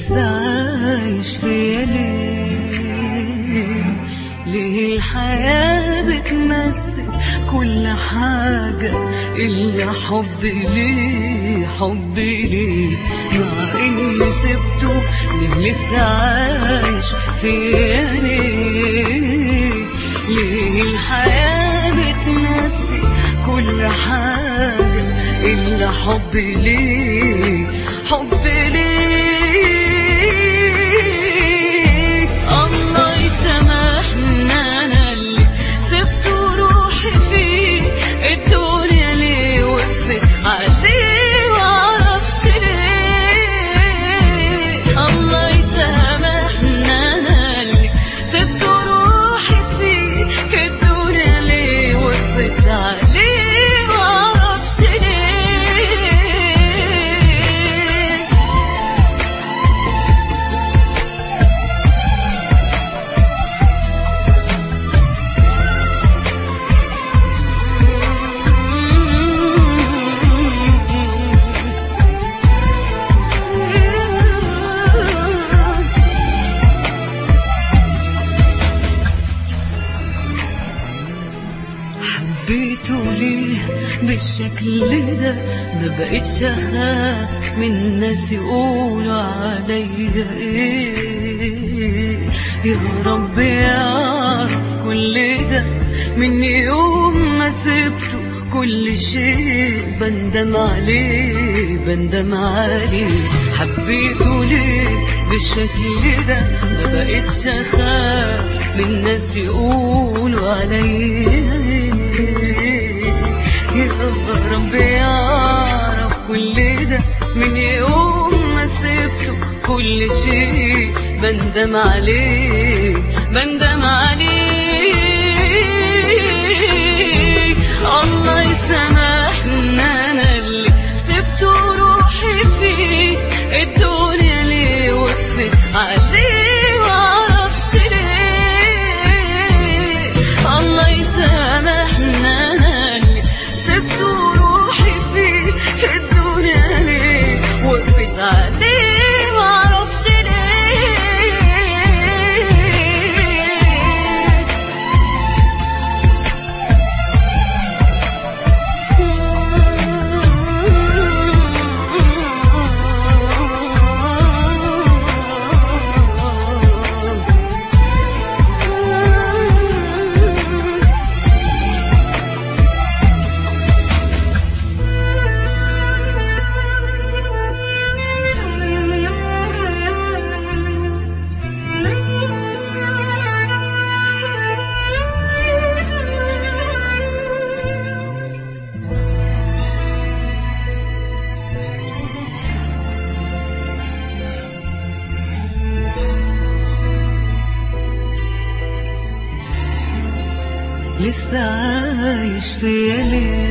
لسه عايش فيا ليه الحياة بتمثل كل حاجة إلا حبي ليه حبي ليه مع إني سبته ليه لسه عايش فيا ليه الحياة بتمثل كل حاجة إلا حبي ليه حبي ليه الله يسامحني أنا اللي سبت روحي فيه الدنيا ليه وقفت عليه معرفش ليه الله يسامحني أنا اللي سبت روحي فيه الدنيا ليه وقفت عليه معرفش ليه حبيته ليه بالشكل ده ما بقتش اخاف من الناس يقولوا عليا ايه يا رب يعرف كل ده من يوم ما سبته كل شيء بندم عليه بندم عليه حبيته ليه بالشكل ده ما بقتش اخاف من الناس يقولوا عليا يا رب يعرف كل ده من يوم ما سبته كل شيء بندم عليه بندم عليه الله يسامحني أنا اللي سبت روحي فيه الدنيا ليه وقفت عليه معرفش ليه الله يسامحني أنا اللي سبت روحي فيه الدنيا ليه وقفت عليه معرفش ليه لسه عايش فيا ليه